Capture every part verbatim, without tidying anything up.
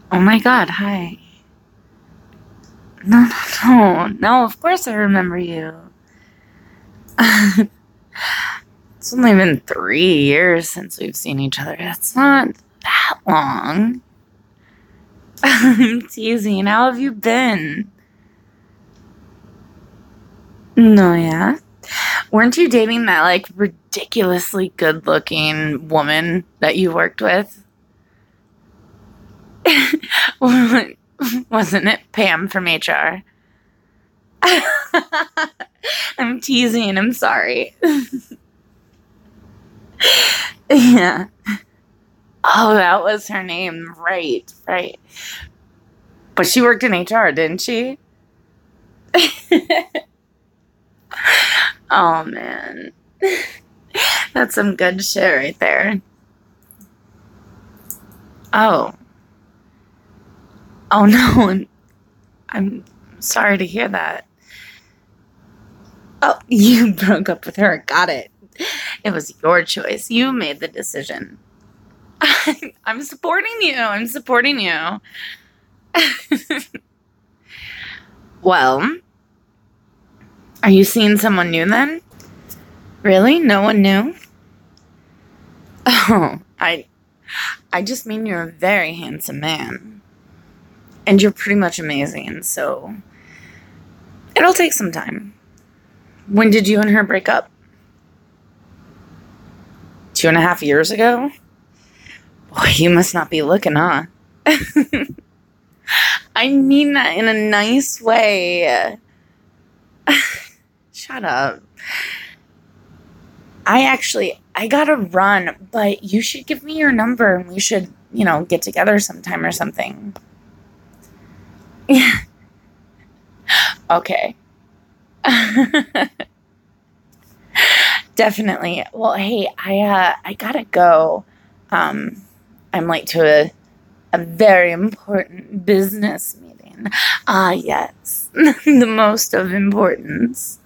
Oh my God, hi. No, no, no, no, of course I remember you. It's only been three years since we've seen each other. That's not that long. I'm teasing. How have you been? No, yeah. Weren't you dating that like ridiculously good looking woman that you worked with? Wasn't it Pam from H R? I'm teasing. I'm sorry. Yeah. Oh, that was her name. Right, right. But she worked in H R, didn't she? Oh, man. That's some good shit right there. Oh. Oh, no. I'm sorry to hear that. Oh, you broke up with her. Got it. It was your choice. You made the decision. I'm supporting you. I'm supporting you. Well, are you seeing someone new then? Really? No one new? Oh, I I just mean you're a very handsome man. And you're pretty much amazing, so it'll take some time. When did you and her break up? Two and a half years ago? Boy, you must not be looking, huh? I mean that in a nice way. Shut up. I actually, I gotta run, but you should give me your number and we should, you know, get together sometime or something. Yeah. Okay. Definitely. Well, hey, I uh I gotta go. Um I'm late to a a very important business meeting. Ah, yes. The most of importance.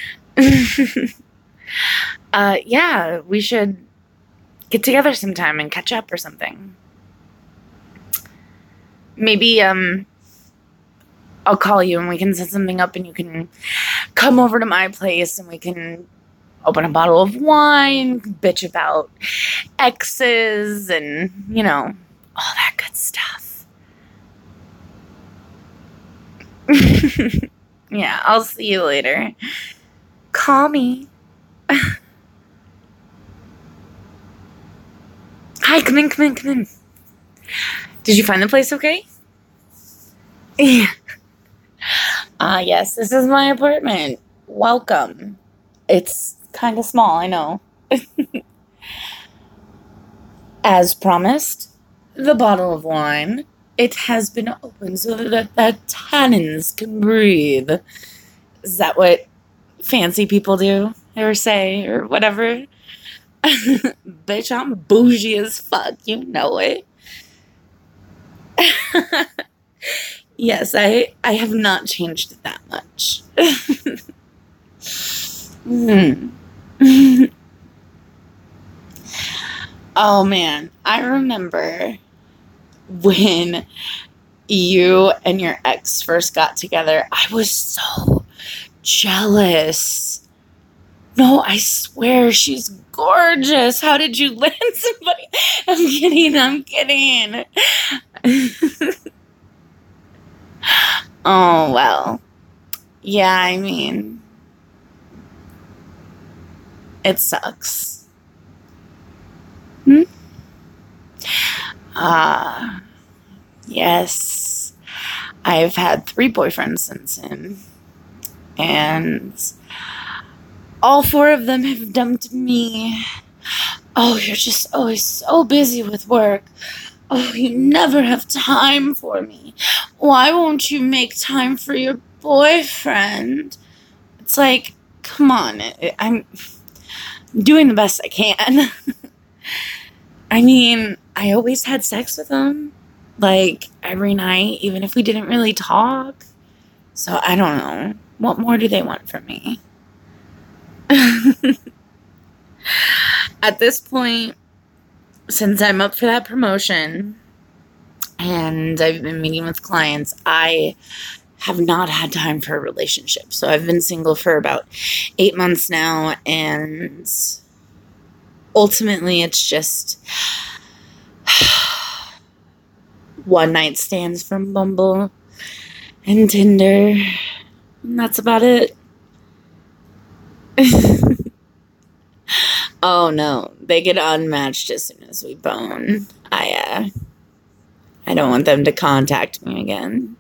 uh yeah, we should get together sometime and catch up or something. Maybe um I'll call you and we can set something up and you can come over to my place and we can open a bottle of wine, bitch about exes and, you know, all that good stuff. Yeah, I'll see you later. Call me. Hi, come in, come in, come in. Did you find the place okay? Yeah. Ah, uh, yes, this is my apartment. Welcome. It's kind of small, I know. As promised, the bottle of wine. It has been opened so that the tannins can breathe. Is that what fancy people do or say or whatever? Bitch, I'm bougie as fuck. You know it. Yes, I I have not changed it that much. mm. Oh man, I remember when you and your ex first got together. I was so jealous. No, I swear she's gorgeous. How did you land somebody? I'm kidding. I'm kidding. Oh, well. Yeah, I mean, it sucks. Hmm? Ah, uh, yes. I've had three boyfriends since then. And all four of them have dumped me. Oh, you're just always so busy with work. Oh, you never have time for me. Why won't you make time for your boyfriend? It's like, come on. I'm doing the best I can. I mean, I always had sex with him. Like, every night, even if we didn't really talk. So, I don't know. What more do they want from me? At this point, since I'm up for that promotion, and I've been meeting with clients. I have not had time for a relationship. So I've been single for about eight months now, and ultimately it's just one night stands from Bumble and Tinder, and that's about it. Oh no, they get unmatched as soon as we bone. I uh I don't want them to contact me again.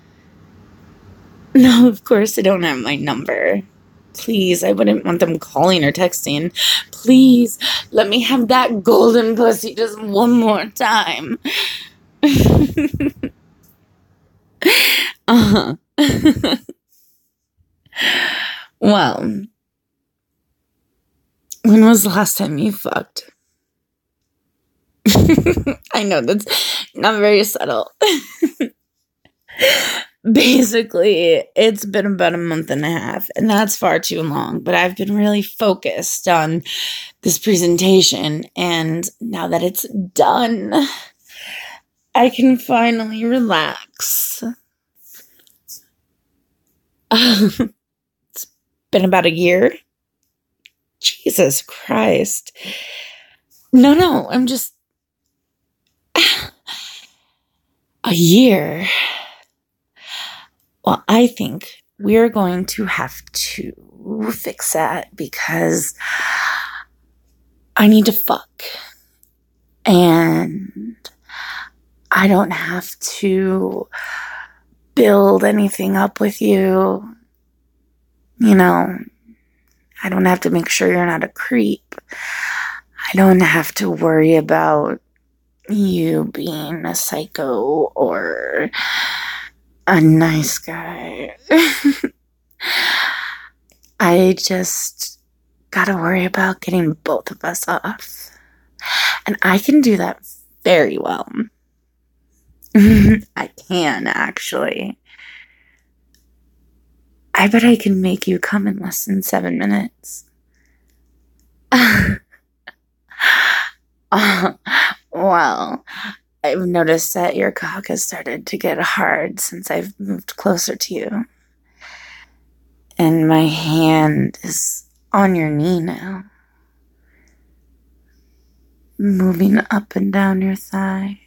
No, of course they don't have my number. Please, I wouldn't want them calling or texting. Please, let me have that golden pussy just one more time. Uh-huh. Well, when was the last time you fucked? I know that's not very subtle. Basically, it's been about a month and a half, and that's far too long, but I've been really focused on this presentation, and now that it's done, I can finally relax. It's been about a year. Jesus Christ. No, no, I'm just... A year. Well, I think we're going to have to fix that because I need to fuck. And I don't have to build anything up with you. You know, I don't have to make sure you're not a creep. I don't have to worry about you being a psycho or a nice guy. I just gotta worry about getting both of us off. And I can do that very well. I can, actually. I bet I can make you come in less than seven minutes. uh, well, I've noticed that your cock has started to get hard since I've moved closer to you. And my hand is on your knee now. Moving up and down your thigh.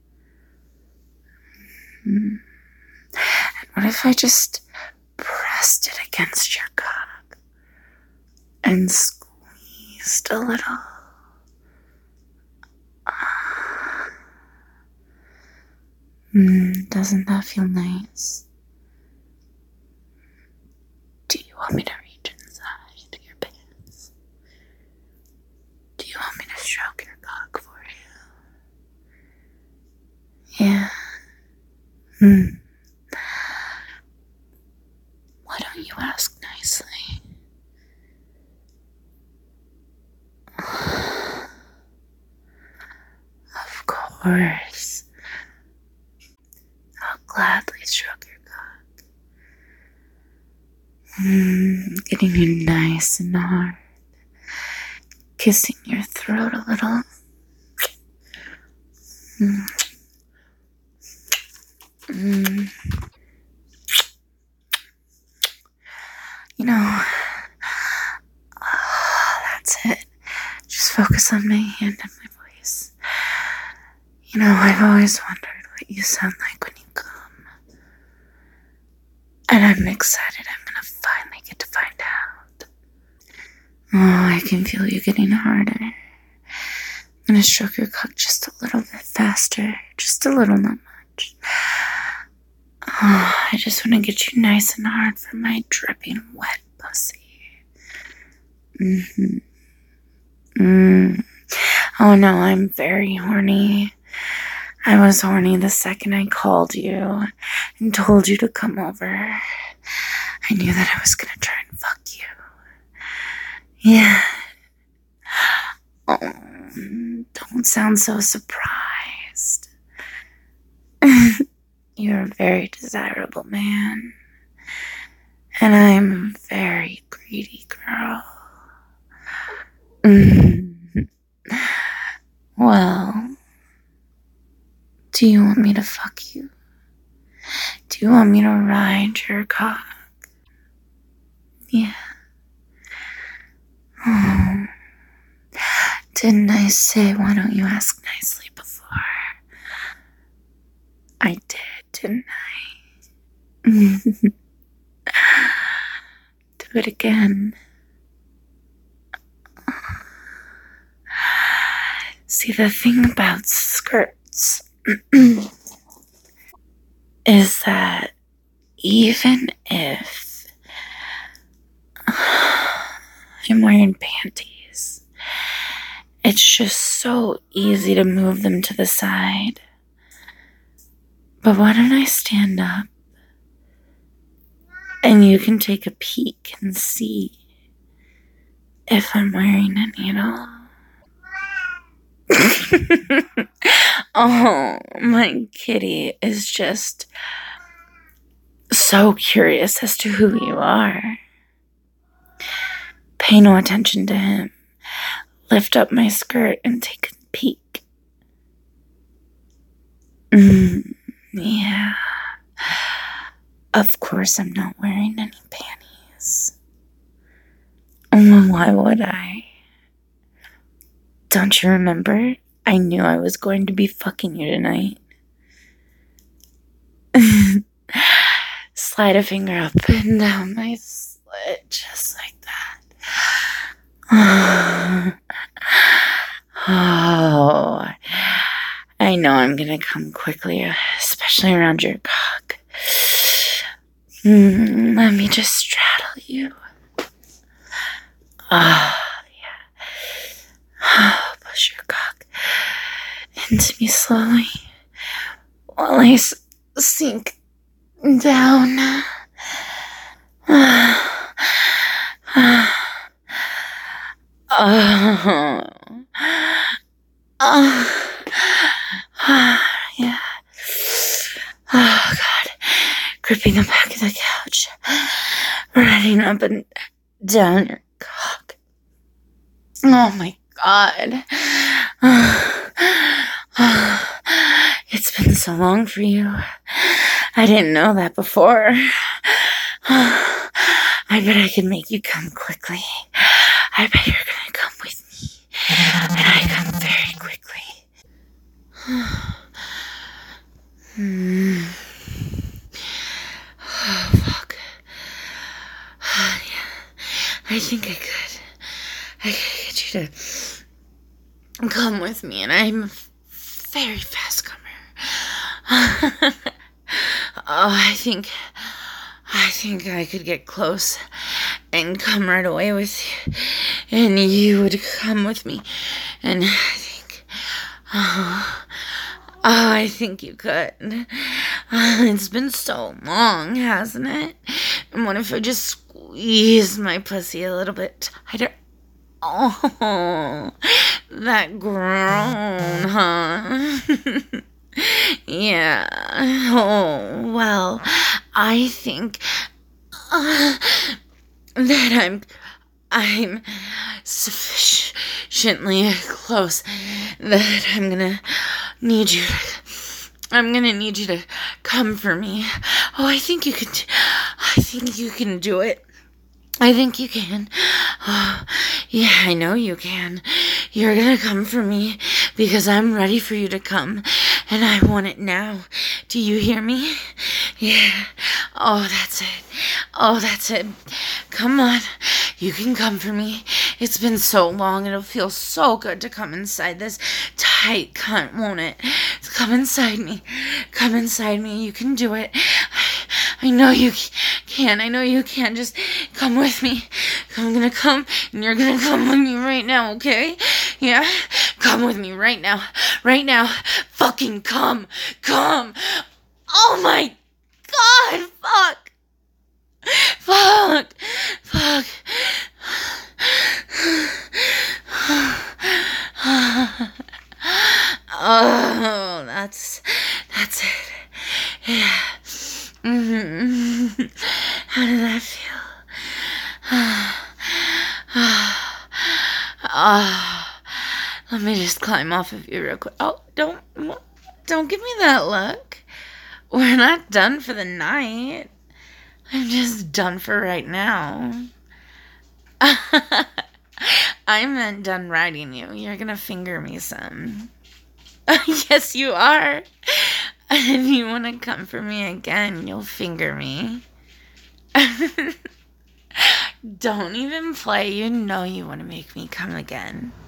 And what if I just pressed it against your cock and squeezed a little? Mm, doesn't that feel nice? Do you want me to reach inside your pants? Do you want me to stroke your cock for you? Yeah. Hmm. Why don't you ask nicely? Of course. I'll gladly stroke your cock. Mm, getting you nice and hard. Kissing your throat a little. Mm. Mm. You know, oh, that's it. Just focus on my hand and my voice. You know, I've always wondered what you sound like when you come. And I'm excited I'm gonna finally get to find out. Oh, I can feel you getting harder. I'm gonna stroke your cock just a little bit faster. Just a little, not much. Oh, I just want to get you nice and hard for my dripping wet pussy. Mm-hmm. Mm. Oh no, I'm very horny. I was horny the second I called you and told you to come over. I knew that I was gonna try and fuck you. Yeah. Oh, don't sound so surprised. You're a very desirable man. And I'm a very greedy girl. Mm. Well, Do you want me to fuck you? Do you want me to ride your cock? Yeah. Oh. Didn't I say, why don't you ask nicely before? I did, didn't I? Do it again. See, the thing about skirts is that even if I'm wearing panties, it's just so easy to move them to the side. But why don't I stand up and you can take a peek and see if I'm wearing any at all? Oh, my kitty is just so curious as to who you are. Pay no attention to him. Lift up my skirt and take a peek. Mm, yeah. Of course I'm not wearing any panties. Well, why would I? Don't you remember? I knew I was going to be fucking you tonight. Slide a finger up and down my slit, just like that. Oh, I know I'm gonna come quickly, especially around your cock. Mm, let me just straddle you. Oh, yeah. Push your cock into me slowly while I s- sink down. Oh, oh, yeah. Oh, God. Gripping the back of the couch, running up and down your cock. Oh, my God. It's been so long for you. I didn't know that before. I bet I can make you come quickly. I bet you're gonna come with me. And I come very quickly. Hmm. Oh, fuck. Oh, yeah. I think I could. I could get you to come with me, and I'm a very fast comer. Oh, I think... I think I could get close and come right away with you, and you would come with me, and I think, oh, oh I think you could. Oh, it's been so long, hasn't it? And what if I just squeeze my pussy a little bit tighter? Oh, that groan, huh? Yeah. Oh, well, I think uh, that I'm I'm sufficiently close that I'm gonna need you to, I'm gonna need you to come for me. Oh, I think you can I think you can do it. I think you can. Oh, yeah, I know you can. You're gonna come for me because I'm ready for you to come, and I want it now. Do you hear me? Yeah. Oh, that's it. Oh, that's it. Come on. You can come for me. It's been so long. It'll feel so good to come inside this tight cunt, won't it? Come inside me. Come inside me. You can do it. I know you can. I know you can. Just come with me. I'm gonna come, and you're gonna come with me right now, okay? Yeah? Come with me right now. Right now. Fucking come. Come. Oh my God. Fuck. Fuck. Fuck. Oh, that's, that's it. Yeah. Mm-hmm. How did that feel? Oh, let me just climb off of you real quick. Oh, don't. Don't give me that look. We're not done for the night. I'm just done for right now. I meant done riding you. You're gonna finger me some. Yes, you are. If you want to come for me again, you'll finger me. Don't even play. You know you want to make me come again.